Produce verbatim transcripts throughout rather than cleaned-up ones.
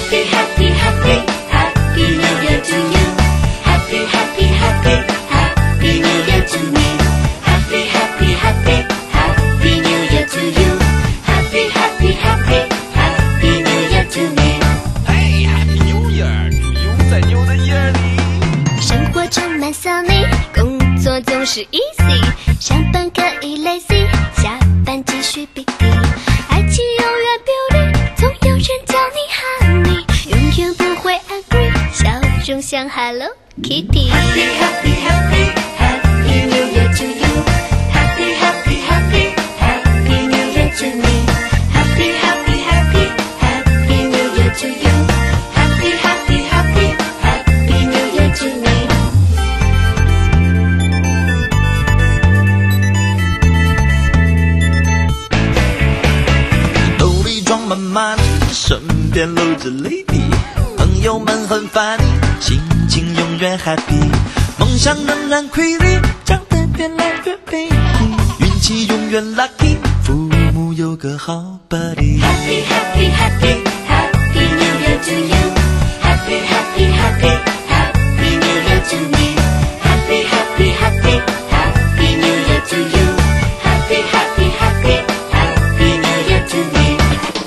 Happy, happy, happy, happy New Year to you. Happy, happy, happy, happy New Year to me. Happy, happy, happy, happy New Year to you. Happy, happy, happy, happy New Year to me. Hey, Happy New Year to you，在牛的夜里。 生活充满 sunny， 工作总是 easy， 上班可以 lazy， 下班继续 busy， 爱情永远 beauty， 总有人叫你 honey， 永远不会 angry， 笑容像 Hello Kitty。 Happy, happy, happy, happy New Year to you. Happy, happy, happy, happy New Year to me. Happy, happy, happy, happy New Year to you. Happy, happy, happy, happy New Year to me. 兜里装满 money， 身边搂着 lady， 朋友们很 funny， 心情永远 happy， 梦想仍然瑰丽，长得越来越美丽，运气永远 lucky， 父母有个好 buddy。 Happy, happy, happy, happy New Year to you. Happy, happy, happy, happy New Year to me. Happy, happy, happy, happy New Year to you. Happy, happy, happy, happy New Year to me.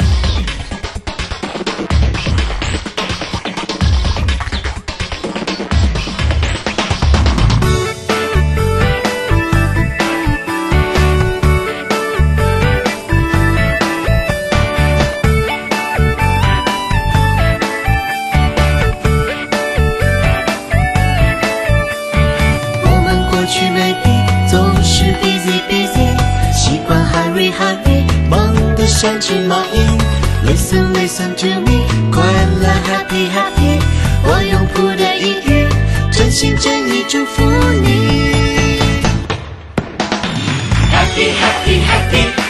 我们过去 maybe 总是 busy busy， 习惯 hurry hurry， 忙得像只蚂蚁。Listen listen to me， 快乐 happy happy， 我用谱的音语，真心真意祝福你。 Happy, happy, happy,